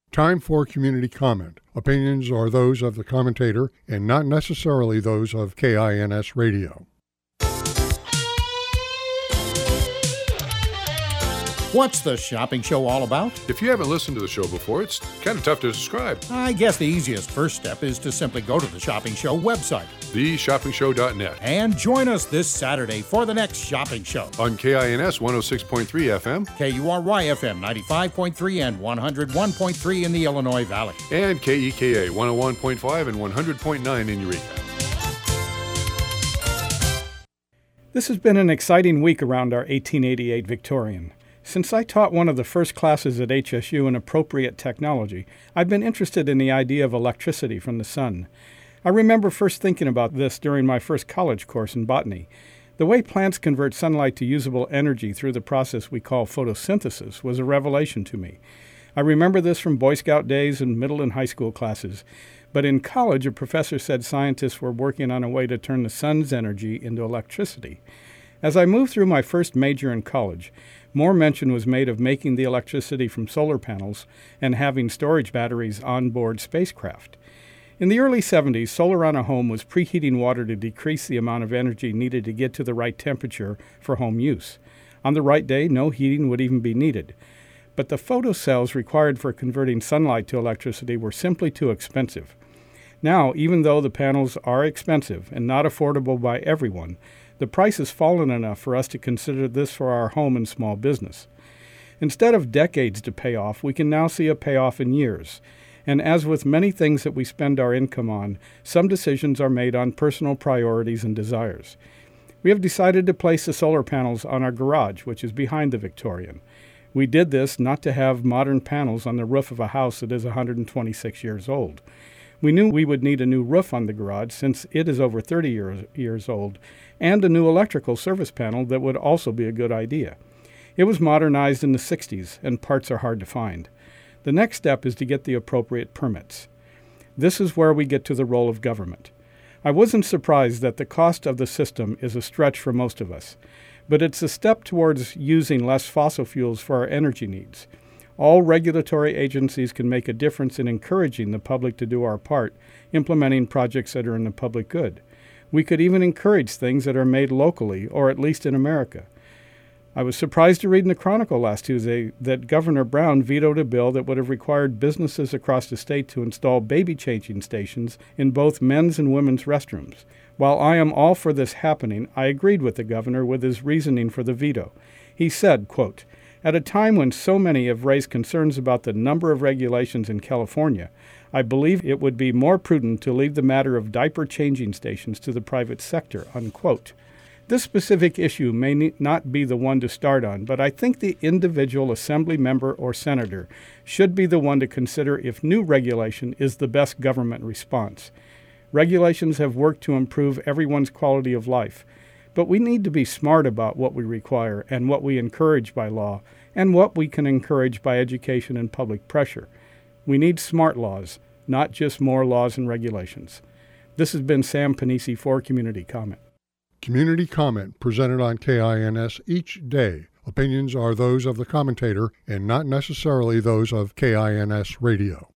Time for community comment. Opinions are those of the commentator and not necessarily those of KINS Radio. What's the shopping show all about? If you haven't listened to the show before, it's kind of tough to describe. I guess the easiest first step is to simply go to the Shopping Show website, theshoppingshow.net, and join us this Saturday for the next shopping show. On KINS 106.3 FM, KURY FM 95.3 and 101.3 in the Illinois Valley, and KEKA 101.5 and 100.9 in Eureka. This has been an exciting week around our 1888 Victorian. Since I taught one of the first classes at HSU in appropriate technology, I've been interested in the idea of electricity from the sun. I remember first thinking about this during my first college course in botany. The way plants convert sunlight to usable energy through the process we call photosynthesis was a revelation to me. I remember this from Boy Scout days and middle and high school classes. But in college, a professor said scientists were working on a way to turn the sun's energy into electricity. As I moved through my first major in college, more mention was made of making the electricity from solar panels and having storage batteries on board spacecraft. In the early 70s, solar on a home was preheating water to decrease the amount of energy needed to get to the right temperature for home use. On the right day, no heating would even be needed. But the photocells required for converting sunlight to electricity were simply too expensive. Now, even though the panels are expensive and not affordable by everyone, the price has fallen enough for us to consider this for our home and small business. Instead of decades to pay off, we can now see a payoff in years. And as with many things that we spend our income on, some decisions are made on personal priorities and desires. We have decided to place the solar panels on our garage, which is behind the Victorian. We did this not to have modern panels on the roof of a house that is 126 years old. We knew we would need a new roof on the garage since it is over 30 years old, and a new electrical service panel that would also be a good idea. It was modernized in the 60s, and parts are hard to find. The next step is to get the appropriate permits. This is where we get to the role of government. I wasn't surprised that the cost of the system is a stretch for most of us, but it's a step towards using less fossil fuels for our energy needs. All regulatory agencies can make a difference in encouraging the public to do our part, implementing projects that are in the public good. We could even encourage things that are made locally, or at least in America. I was surprised to read in the Chronicle last Tuesday that Governor Brown vetoed a bill that would have required businesses across the state to install baby changing stations in both men's and women's restrooms. While I am all for this happening, I agreed with the governor with his reasoning for the veto. He said, quote, "At a time when so many have raised concerns about the number of regulations in California, I believe it would be more prudent to leave the matter of diaper changing stations to the private sector," unquote. This specific issue may not be the one to start on, but I think the individual assembly member or senator should be the one to consider if new regulation is the best government response. Regulations have worked to improve everyone's quality of life, but we need to be smart about what we require and what we encourage by law and what we can encourage by education and public pressure. We need smart laws, not just more laws and regulations. This has been Sam Panisi for Community Comment. Community comment presented on KINS each day. Opinions are those of the commentator and not necessarily those of KINS Radio.